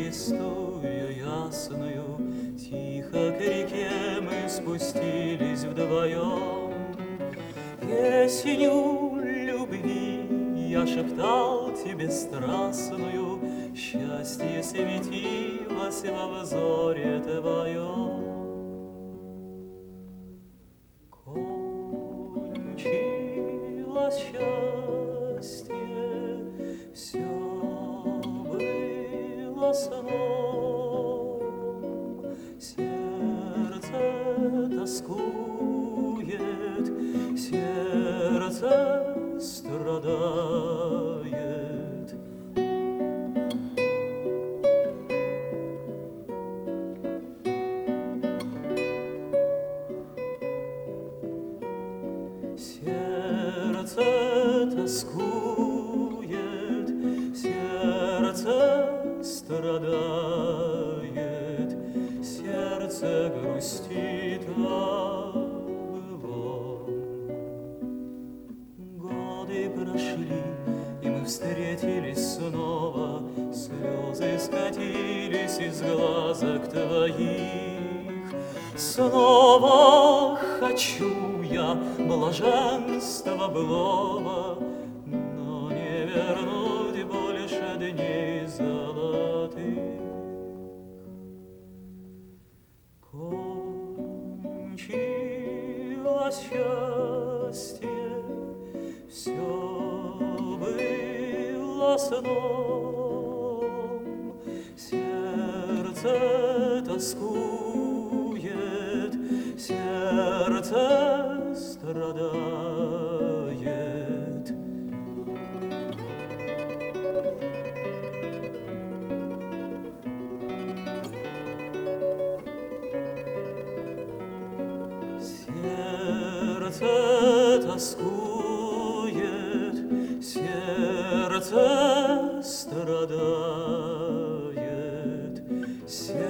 берестою ясною, тихо к реке мы спустились вдвоем. Песню любви я шептал тебе страстную, счастье светилось во взоре твоем. Кончилось счастье, все было сном, сердце тоскует, сердце страдает. Сердце тоскует, сердце страдает, сердце грустит о былом. Годы прошли, и мы встретились снова, слезы скатились из глазок твоих. Снова хочу я блаженства былого, но не вернуть больше дней золотых. Кончилось счастье, все было сном, сердце тоскует, сердце страдает. Сердце тоскует, сердце страдает, сердце